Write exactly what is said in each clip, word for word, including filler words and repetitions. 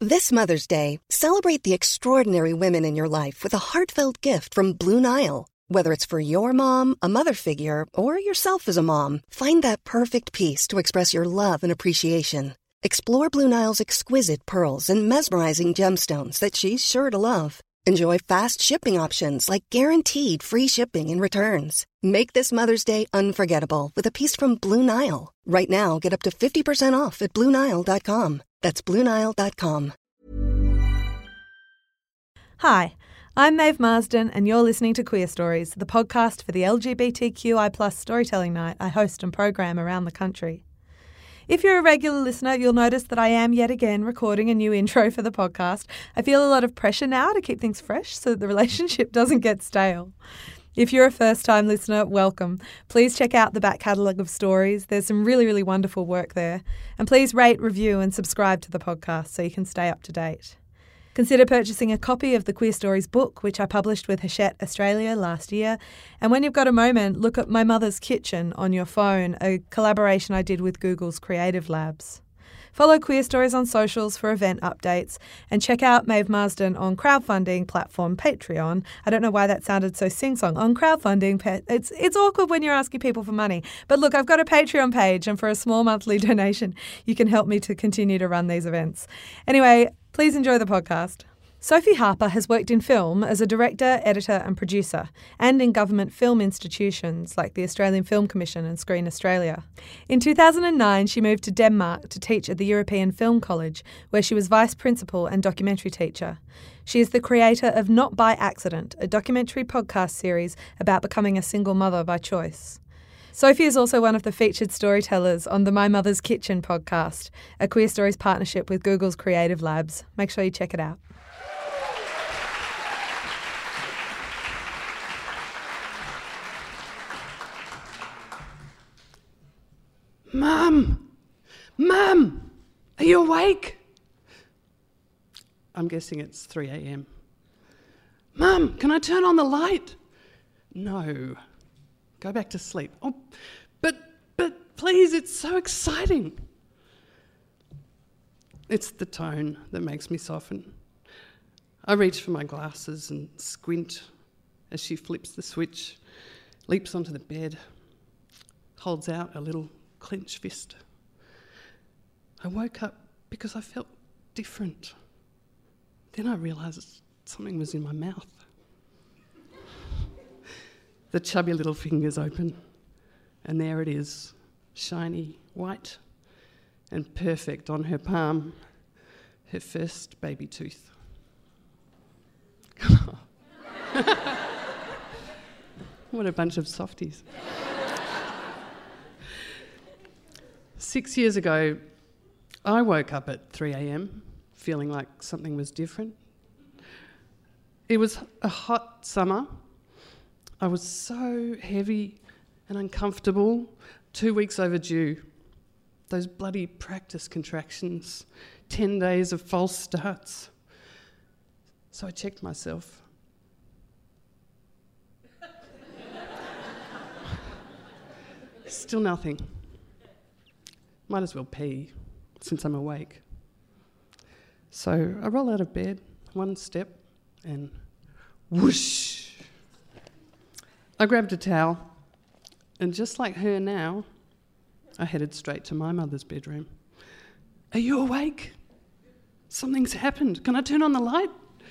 This Mother's Day, celebrate the extraordinary women in your life with a heartfelt gift from Blue Nile. Whether it's for your mom, a mother figure, or yourself as a mom, find that perfect piece to express your love and appreciation. Explore Blue Nile's exquisite pearls and mesmerizing gemstones that she's sure to love. Enjoy fast shipping options like guaranteed free shipping and returns. Make this Mother's Day unforgettable with a piece from Blue Nile. Right now, get up to fifty percent off at Blue Nile dot com. That's Blue Nile dot com. Hi, I'm Maeve Marsden and you're listening to Queer Stories, the podcast for the L G B T Q I plus storytelling night I host and program around the country. If you're a regular listener, you'll notice that I am yet again recording a new intro for the podcast. I feel a lot of pressure now to keep things fresh so that the relationship doesn't get stale. If you're a first-time listener, welcome. Please check out the back catalogue of stories. There's some really, really wonderful work there. And please rate, review and subscribe to the podcast so you can stay up to date. Consider purchasing a copy of the Queer Stories book, which I published with Hachette Australia last year. And when you've got a moment, look at My Mother's Kitchen on your phone, a collaboration I did with Google's Creative Labs. Follow Queer Stories on socials for event updates and check out Maeve Marsden on crowdfunding platform Patreon. I don't know why that sounded so sing-song. On crowdfunding, it's it's awkward when you're asking people for money. But look, I've got a Patreon page and for a small monthly donation, you can help me to continue to run these events. Anyway, please enjoy the podcast. Sophie Harper has worked in film as a director, editor and producer, and in government film institutions like the Australian Film Commission and Screen Australia. In two thousand nine, she moved to Denmark to teach at the European Film College, where she was vice principal and documentary teacher. She is the creator of Not by Accident, a documentary podcast series about becoming a single mother by choice. Sophie is also one of the featured storytellers on the My Mother's Kitchen podcast, a Queer Stories partnership with Google's Creative Labs. Make sure you check it out. Mum! Mum! Are you awake? I'm guessing it's three a.m. Mum, can I turn on the light? No. Go back to sleep. Oh, but, but please, it's so exciting. It's the tone that makes me soften. I reach for my glasses and squint as she flips the switch, leaps onto the bed, holds out a little clenched fist. I woke up because I felt different. Then I realised something was in my mouth. The chubby little fingers open, and there it is, shiny, white, and perfect on her palm, her first baby tooth. What a bunch of softies. Six years ago, I woke up at three a.m. feeling like something was different. It was a hot summer. I was so heavy and uncomfortable, two weeks overdue. Those bloody practice contractions, ten days of false starts. So I checked myself. Still nothing. Might as well pee, since I'm awake. So I roll out of bed, one step, and whoosh. I grabbed a towel, and just like her now, I headed straight to my mother's bedroom. Are you awake? Something's happened. Can I turn on the light?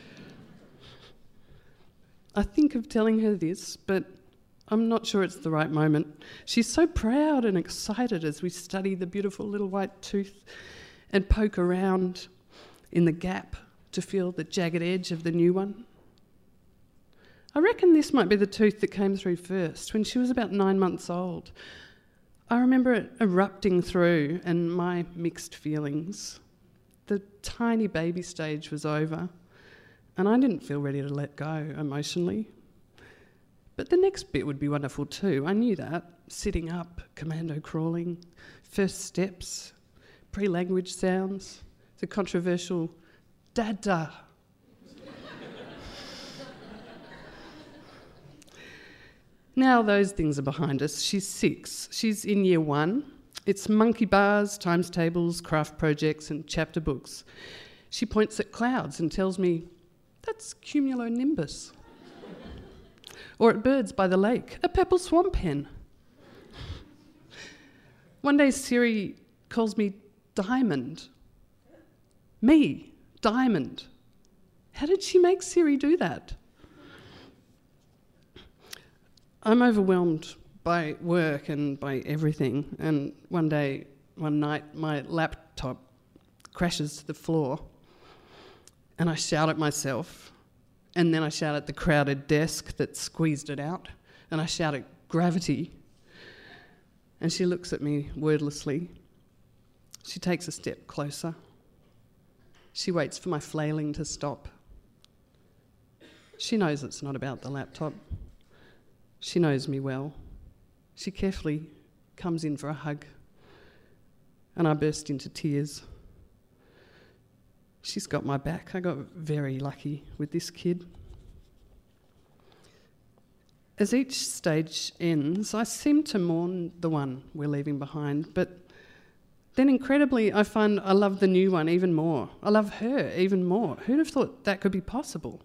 I think of telling her this, but I'm not sure it's the right moment. She's so proud and excited as we study the beautiful little white tooth and poke around in the gap to feel the jagged edge of the new one. I reckon this might be the tooth that came through first, when she was about nine months old. I remember it erupting through and my mixed feelings. The tiny baby stage was over, and I didn't feel ready to let go emotionally. But the next bit would be wonderful too. I knew that. Sitting up, commando crawling, first steps, pre-language sounds, the controversial dada. Now those things are behind us. She's six. She's in year one. It's monkey bars, times tables, craft projects and chapter books. She points at clouds and tells me, that's cumulonimbus. Or at birds by the lake, a purple swamp hen. One day Siri calls me Diamond. Me, Diamond. How did she make Siri do that? I'm overwhelmed by work and by everything, and one day, one night, my laptop crashes to the floor, and I shout at myself, and then I shout at the crowded desk that squeezed it out, and I shout at gravity, and she looks at me wordlessly. She takes a step closer. She waits for my flailing to stop. She knows it's not about the laptop. She knows me well. She carefully comes in for a hug, and I burst into tears. She's got my back. I got very lucky with this kid. As each stage ends, I seem to mourn the one we're leaving behind, but then incredibly I find I love the new one even more. I love her even more. Who'd have thought that could be possible?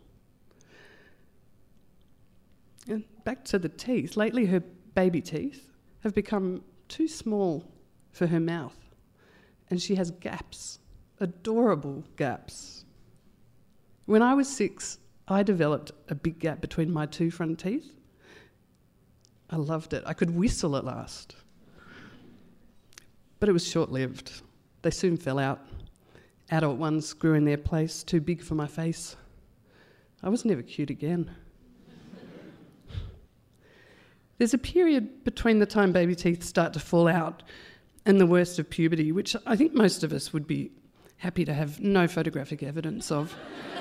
And back to the teeth. Lately her baby teeth have become too small for her mouth, and she has gaps, adorable gaps. When I was six, I developed a big gap between my two front teeth. I loved it. I could whistle at last. But it was short-lived. They soon fell out. Adult ones grew in their place, too big for my face. I was never cute again. There's a period between the time baby teeth start to fall out and the worst of puberty, which I think most of us would be happy to have no photographic evidence of.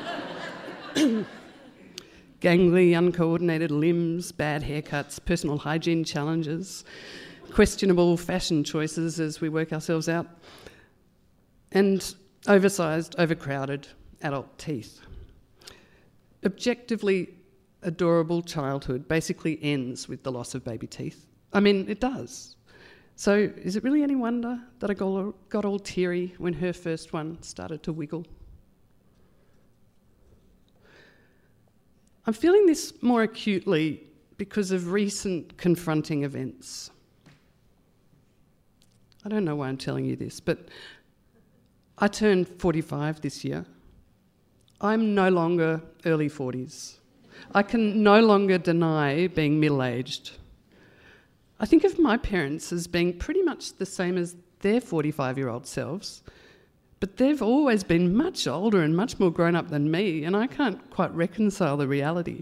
Gangly, uncoordinated limbs, bad haircuts, personal hygiene challenges, questionable fashion choices as we work ourselves out, and oversized, overcrowded adult teeth. Objectively adorable childhood basically ends with the loss of baby teeth. I mean, it does. So is it really any wonder that I got all teary when her first one started to wiggle? I'm feeling this more acutely because of recent confronting events. I don't know why I'm telling you this, but I turned forty-five this year. I'm no longer early forties. I can no longer deny being middle-aged. I think of my parents as being pretty much the same as their forty-five-year-old selves, but they've always been much older and much more grown up than me, and I can't quite reconcile the reality.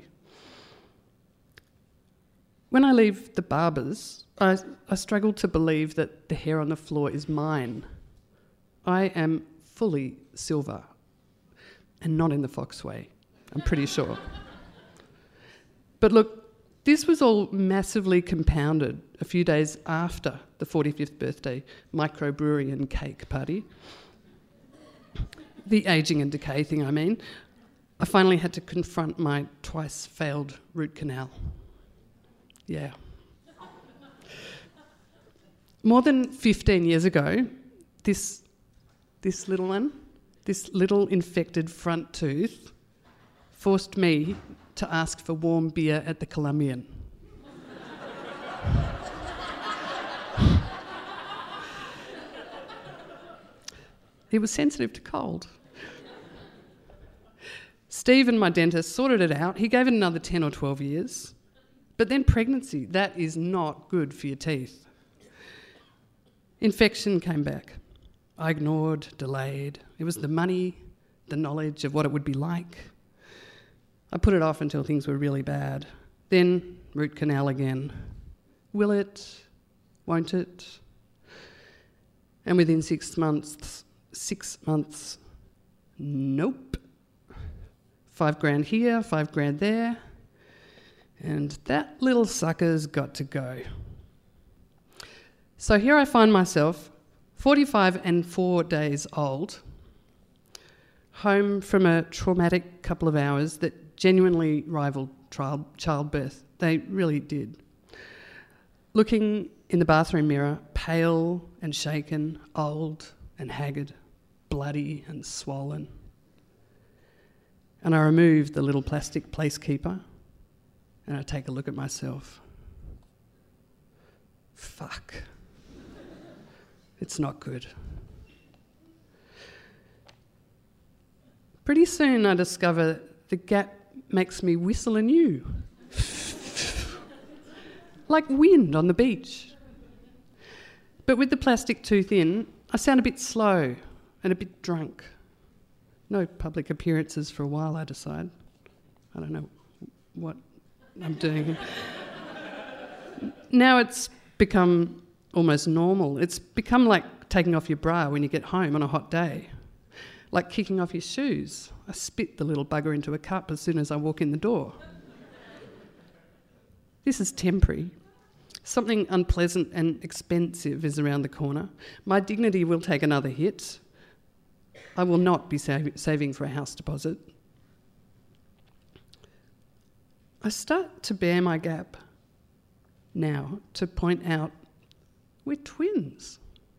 When I leave the barber's, I, I struggle to believe that the hair on the floor is mine. I am fully silver, and not in the Fox way, I'm pretty sure. But look, this was all massively compounded a few days after the forty-fifth birthday microbrewery and cake party. The ageing and decay thing, I mean. I finally had to confront my twice failed root canal. Yeah. More than fifteen years ago, this, this little one, this little infected front tooth, forced me to ask for warm beer at the Columbian. It was sensitive to cold. Stephen, my dentist, sorted it out. He gave it another ten or twelve years. But then pregnancy, that is not good for your teeth. Infection came back. I ignored, delayed. It was the money, the knowledge of what it would be like. I put it off until things were really bad. Then root canal again. Will it? Won't it? And within six months, six months, nope. Five grand here, five grand there. And that little sucker's got to go. So here I find myself, forty-five and four days old, home from a traumatic couple of hours that genuinely rivaled child childbirth. They really did. Looking in the bathroom mirror, pale and shaken, old and haggard, bloody and swollen. And I remove the little plastic placekeeper and I take a look at myself. Fuck. It's not good. Pretty soon I discover the gap makes me whistle anew. Like wind on the beach. But with the plastic tooth in, I sound a bit slow and a bit drunk. No public appearances for a while, I decide. I don't know what I'm doing. Now it's become almost normal. It's become like taking off your bra when you get home on a hot day. Like kicking off your shoes. I spit the little bugger into a cup as soon as I walk in the door. This is temporary. Something unpleasant and expensive is around the corner. My dignity will take another hit. I will not be sav- saving for a house deposit. I start to bear my gap now to point out we're twins.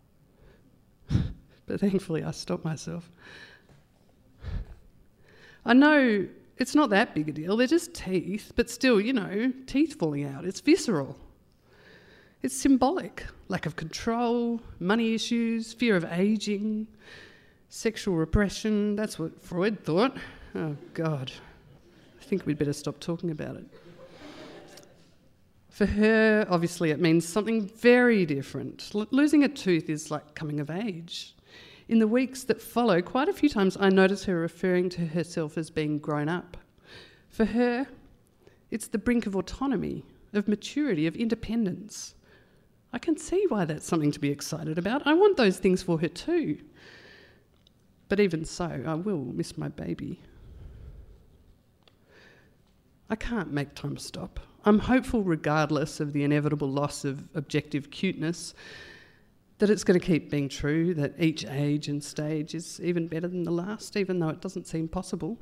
But thankfully I stop myself. I know it's not that big a deal, they're just teeth, but still, you know, teeth falling out, it's visceral. It's symbolic. Lack of control, money issues, fear of ageing, sexual repression, that's what Freud thought. Oh God, I think we'd better stop talking about it. For her, obviously, it means something very different. L- losing a tooth is like coming of age. In the weeks that follow, quite a few times I notice her referring to herself as being grown up. For her, it's the brink of autonomy, of maturity, of independence. I can see why that's something to be excited about. I want those things for her too. But even so, I will miss my baby. I can't make time stop. I'm hopeful, regardless of the inevitable loss of objective cuteness, that it's going to keep being true, that each age and stage is even better than the last, even though it doesn't seem possible.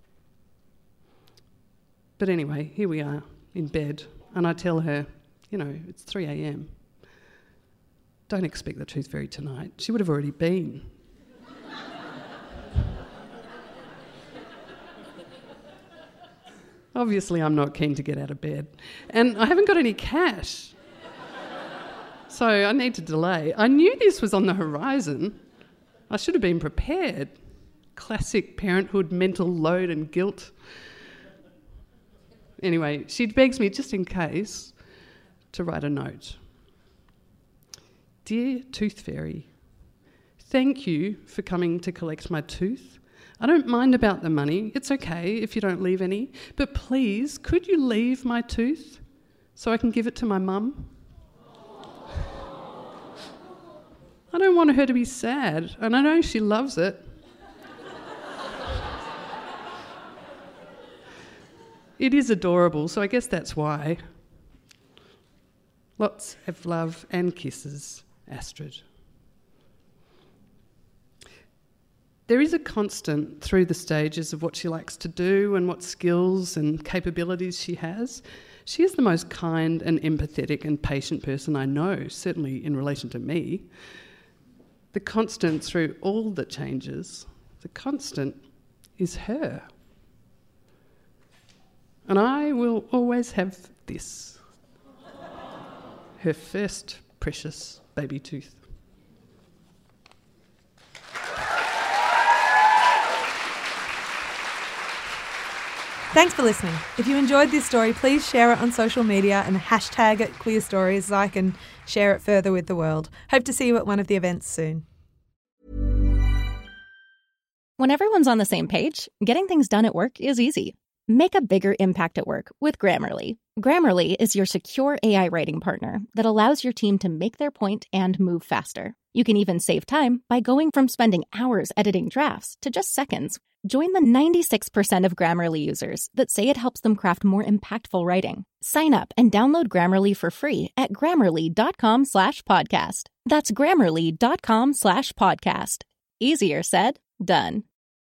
But anyway, here we are in bed, and I tell her, you know, it's three a.m. Don't expect the tooth fairy tonight. She would have already been. Obviously, I'm not keen to get out of bed. And I haven't got any cash. So I need to delay. I knew this was on the horizon. I should have been prepared. Classic parenthood mental load and guilt. Anyway, she begs me, just in case, to write a note. Dear Tooth Fairy, thank you for coming to collect my tooth. I don't mind about the money. It's okay if you don't leave any. But please, could you leave my tooth so I can give it to my mum? I don't want her to be sad, and I know she loves it. It is adorable, so I guess that's why. Lots of love and kisses, Astrid. There is a constant through the stages of what she likes to do and what skills and capabilities she has. She is the most kind and empathetic and patient person I know, certainly in relation to me. The constant through all the changes, the constant is her. And I will always have this, her first precious baby tooth. Thanks for listening. If you enjoyed this story, please share it on social media and hashtag it Queer Stories so I can share it further with the world. Hope to see you at one of the events soon. When everyone's on the same page, getting things done at work is easy. Make a bigger impact at work with Grammarly. Grammarly is your secure A I writing partner that allows your team to make their point and move faster. You can even save time by going from spending hours editing drafts to just seconds. Join the ninety-six percent of Grammarly users that say it helps them craft more impactful writing. Sign up and download Grammarly for free at grammarly.com slash podcast. That's grammarly.com slash podcast. Easier said, done.